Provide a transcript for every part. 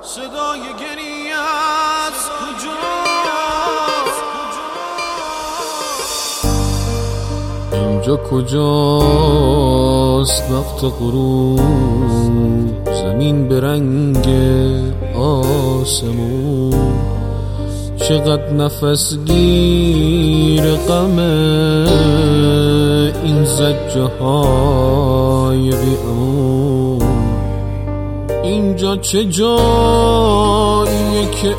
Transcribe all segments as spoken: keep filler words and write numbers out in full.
صدای گریه از کجاست؟ اینجا کجاست وقت غروب، زمین به رنگ آسمون، چقدر نفس گیر غم این زجه های بی امون. اینجا چه جاییه که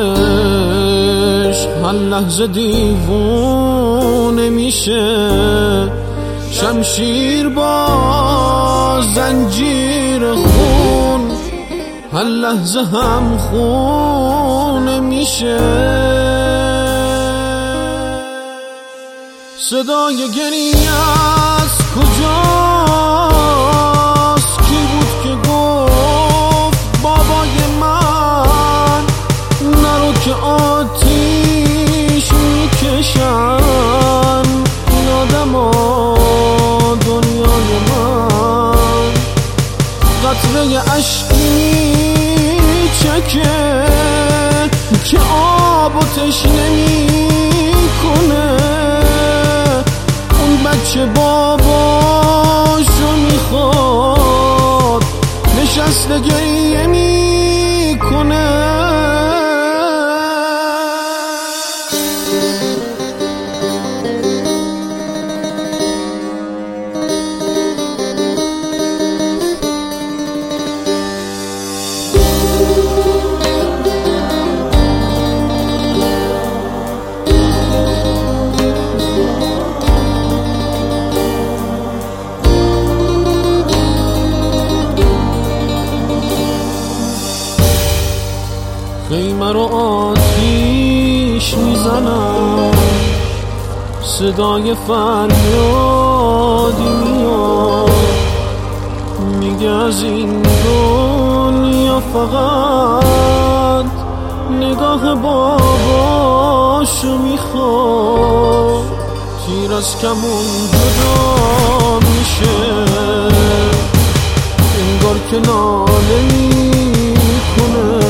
عشق هر لحظه دیوونه میشه، شمشیر با زنجیر خون هر لحظه هم خونه میشه. صدای گریه از کجاست؟ کی بود که گفت بابای من نرو که آتیش میکشن این آدم ها دنیای من. قطره اشکی میچکه که آب و تشنه میکنه، اون بچه باباشو میخواد نشسته گریه میکنه. خیمه رو آتیش میزنم، صدای فریادی میاد، میگه از این دنیا فقط نگاه باباشو میخواد. تیر از کمون جدا میشه، انگار که ناله میکنه،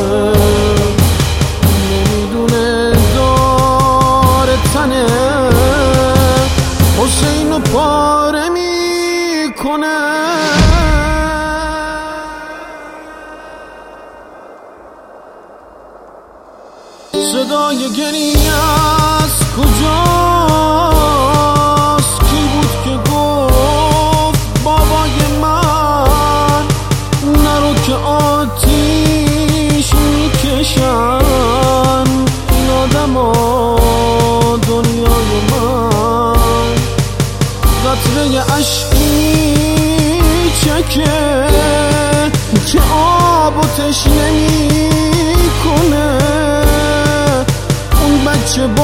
حسین رو پاره میکنه. صدای گریه از کجاست؟ کی بود که گفت بابای من نرو که آتیش میکشن این آدم ها دنیای من. قطره اشکی چکه که آب و تشنه میکنه، اون بچه